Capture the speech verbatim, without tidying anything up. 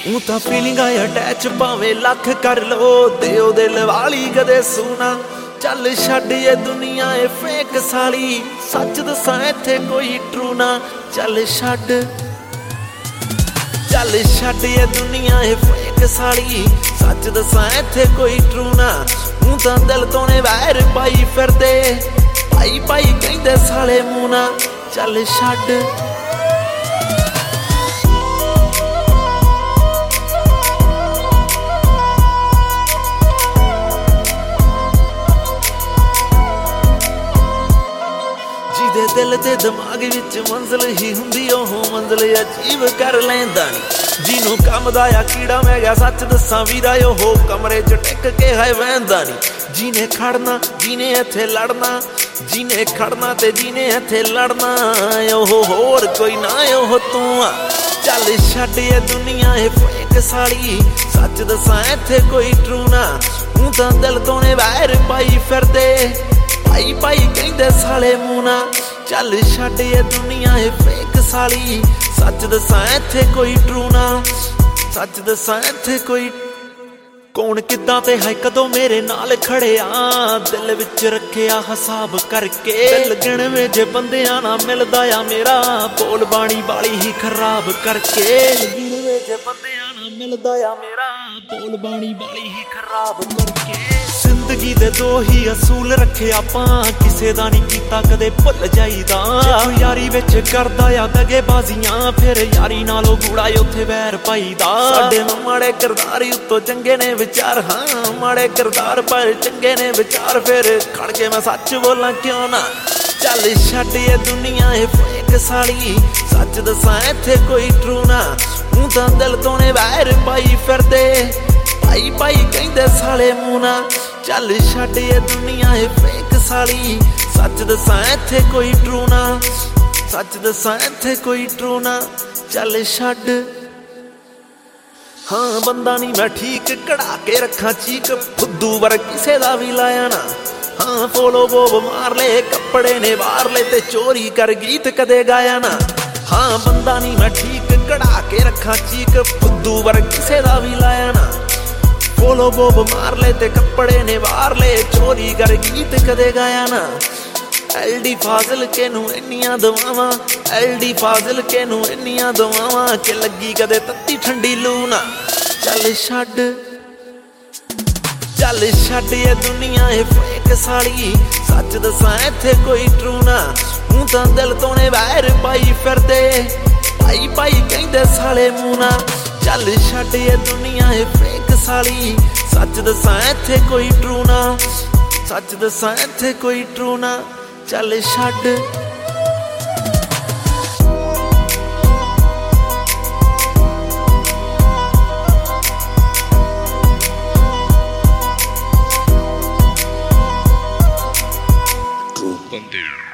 ਊਂ ਤਾਂ ਫੀਲਿੰਗ ਆ ਅਟੈਚ ਭਾਵੇਂ ਲੱਖ ਕਰ ਲੋ, ਦਿਓ ਦਿਲ ਵਾਲੀ ਕਦੇ ਸੁਣਾ। ਚੱਲ ਛੱਡ ਇਹ ਦੁਨੀਆ ਏ ਫੇਕ ਸਾਲੀ, ਸੱਚ ਦੱਸਾਂ ਇੱਥੇ ਕੋਈ ਟਰੂ ਨਾ। ਚੱਲ ਛੱਡ ਚੱਲ ਛੱਡ ਇਹ ਦੁਨੀਆ ਏ ਫੇਕ ਸਾਲੀ, ਸੱਚ ਦੱਸਾਂ ਇੱਥੇ ਕੋਈ ਟਰੂ ਨਾ। ਊਂ ਤਾਂ ਦਿਲ ਤੋਂ ਨੇ ਵੈਰ ਪਾਈ ਫਿਰਦੇ, ਭਾਈ ਭਾਈ ਕਹਿੰਦੇ ਸਾਲੇ ਮੂੰਹ ਨਾ। ਚੱਲ ਛੱਡ ਜਿਹਦੇ ਦਿਲ ਤੇ ਦਿਮਾਗ ਵਿੱਚ ਮੰਜ਼ਿਲ ਹੀ ਹੁੰਦੀ, ਉਹ ਮੰਜ਼ਿਲ ਅਜੀਬ ਕਰ ਲੈਂਦਾ ਨੀ। ਜਿਹਨੂੰ ਕੰਮ ਦਾ ਆ ਕੀੜਾ ਮੈਂ ਗਿਆ ਸੱਚ ਦੱਸਾਂ ਵੀਰਾ, ਉਹ ਕਮਰੇ 'ਚ ਟਿਕ ਕੇ ਹੈ ਵਹਿੰਦਾ ਨੀ। ਜਿਹਨੇ ਖੜਨਾ ਜਿਹਨੇ ਇੱਥੇ ਲੜਨਾ, ਜਿਹਨੇ ਖੜਨਾ ਤੇ ਜਿਹਨੇ ਇੱਥੇ ਲੜਨਾ, ਉਹ ਹੋਰ ਕੋਈ ਨਾ ਉਹ ਤੂੰ ਆ। ਚੱਲ ਛੱਡ ਇਹ ਦੁਨੀਆ ਏ ਫੇਕ ਸਾਲੀ, ਸੱਚ ਦੱਸਾਂ ਇੱਥੇ ਕੋਈ ਟਰੂ ਨਾ। ਊਂ ਤਾਂ ਦਿਲ ਤੋਂ ਨੇ ਵੈਰ ਪਾਈ ਫਿਰਦੇ, ਭਾਈ ਭਾਈ ਕਹਿੰਦੇ ਸਾਲੇ ਮੂੰਹ ਨਾ। ਚੱਲ ਛੱਡ ਇਹ ਦੁਨੀਆ ਏ ਫੇਕ ਸਾਲੀ, ਸੱਚ ਦੱਸਾਂ ਇੱਥੇ ਕੋਈ ਟਰੂ ਨਾ। ਸੱਚ ਦੱਸਾਂ ਇੱਥੇ ਕੋਈ ਕੌਣ ਕਿੱਦਾਂ ਤੇ ਹੈ ਕਦੋਂ ਮੇਰੇ ਨਾਲ ਖੜਿਆ, ਦਿਲ ਵਿੱਚ ਰੱਖਿਆ ਹਿਸਾਬ ਕਰਕੇ। ਦਿਲ ਗਿਣਵੇਂ ਜੇ ਬੰਦਿਆਂ ਨਾਲ ਮਿਲਦਾ ਆ ਮੇਰਾ, ਬੋਲ ਬਾਣੀ ਵਾਲੀ ਹੀ ਖਰਾਬ ਕਰਕੇ। ਗਿਣਵੇਂ ਜੇ ਬੰਦਿਆਂ ਨਾਲ ਮਿਲਦਾ ਆ ਮੇਰਾ, ਬੋਲ ਬਾਣੀ ਵਾਲੀ ਹੀ ਖਰਾਬ ਕਰਕੇ। ਜ਼ਿੰਦਗੀ ਦੇ ਦੋ ਹੀ ਅਸੂਲ ਰੱਖੇ ਆਪਾਂ, ਕਿਸੇ ਦਾ ਨਹੀਂ ਕੀਤਾ ਕਦੇ ਭੁੱਲ ਜਾਈਦਾ। ਜੇ ਯਾਰੀ ਵਿੱਚ ਕਰਦਾ ਆ ਦਗੇਬਾਜ਼ੀਆਂ, ਫਿਰ ਯਾਰੀ ਨਾਲੋਂ ਗੂੜਾ ਉੱਥੇ ਵੈਰ ਪਾਈਦਾ। ਸਾਡੇ ਨੂੰ ਮਾੜੇ ਕਿਰਦਾਰ ਉੱਤੋਂ ਚੰਗੇ ਨੇ ਵਿਚਾਰ, ਹਾਂ ਮਾੜੇ ਕਿਰਦਾਰ ਪਰ ਚੰਗੇ ਨੇ ਵਿਚਾਰ। ਫਿਰ ਖੜ ਕੇ ਮੈਂ ਸੱਚ ਬੋਲਾਂ ਕਿਉਂ ਨਾ। ਚੱਲ ਛੱਡ ਇਹ ਦੁਨੀਆ ਏ ਫੇਕ ਸਾਲੀ, ਸੱਚ ਦੱਸਾਂ ਇੱਥੇ ਕੋਈ ਟਰੂ ਨਾ। ਊਂ ਤਾਂ ਦਿਲ ਤੋਂ ਨੇ ਵੈਰ ਪਾਈ ਫਿਰਦੇ, ਭਾਈ ਭਾਈ ਕਹਿੰਦੇ ਸਾਲੇ ਮੂੰਹ ਨਾ। ਚੱਲ ਛੱਡ ਇਹ ਦੁਨੀਆ ਏ ਫੇਕ ਸਾਲੀ, ਸੱਚ ਦੱਸਾਂ ਇੱਥੇ ਕੋਈ ਟਰੂ ਨਾ। ਸੱਚ ਦੱਸਾਂ ਇੱਥੇ ਕੋਈ ਟਰੂ ਨਾ। ਚੱਲ ਛੱਡ ਹਾਂ ਬੰਦਾ ਨਹੀਂ ਮੈਂ ਠੀਕ, ਕਢਾ ਕੇ ਰੱਖਾਂ ਚੀਕ, ਫੁੱਦੂ ਵਰ ਕਿਸੇ ਦਾ ਵੀ ਲਾਇਆ ਨਾ। ਹਾਂ ਫੋਲੋ ਬੋਬ ਮਾਰ ਲੈ, ਕੱਪੜੇ ਨੇ ਵਾਰ ਲੈ ਤੇ ਚੋਰੀ ਕਰ ਗੀਤ ਕਦੇ ਗਾਇਆ ਨਾ। ਹਾਂ ਬੰਦਾ ਨਹੀਂ ਮੈਂ ਠੀਕ, ਕਢਾ ਕੇ ਰੱਖਾਂ ਚੀਕ, ਫੁੱਦੂ ਵਰ ਕਿਸੇ ਦਾ ਵੀ ਲਾਇਆ ਨਾ। ਫੋਲੋ ਬੋਬ ਮਾਰ ਲੈ ਤੇ ਕੱਪੜੇ ਨੇ ਵਾਰ ਲੈ, ਚੋਰੀ ਕਰ ਗੀਤ ਕਦੇ ਗਾਇਆ ਨਾ। ਐਲ ਡੀ ਫਾਜ਼ਿਲ ਕੇ ਨੂੰ ਇੰਨੀਆਂ ਦੁਆਵਾਂ, ਐਲ ਡੀ ਫਾਜ਼ਿਲ ਕੇ ਨੂੰ ਇੰਨੀਆਂ ਦੁਆਵਾਂ, ਕਿ ਲੱਗੀ ਕਦੇ ਤੱਤੀ ਠੰਡੀ ਲੂ ਨਾ। ਚੱਲ ਛੱਡ ਚੱਲ ਛੱਡ ਇਹ ਦੁਨੀਆ ਏ ਫੇਕ ਸਾਲੀ, ਸੱਚ ਦੱਸਾਂ ਇੱਥੇ ਕੋਈ ਟਰੂ ਨਾ। ਊਂ ਤਾਂ ਦਿਲ ਤੋਂ ਨੇ ਵੈਰ ਪਾਈ ਫਿਰਦੇ, ਭਾਈ ਭਾਈ ਕਹਿੰਦੇ ਸਾਲੇ ਮੂੰਹ ਨਾ। ਚੱਲ ਛੱਡ ਇਹ ਦੁਨੀਆ ਏ ਫੇਕ ਸਾਲੀ, ਸੱਚ ਦੱਸਾਂ ਇੱਥੇ ਕੋਈ ਟਰੂ ਨਾ। ਸੱਚ ਦੱਸਾਂ ਇੱਥੇ ਕੋਈ ਟਰੂ ਨਾ। ਚੱਲ ਛੱਡ True Bandeira.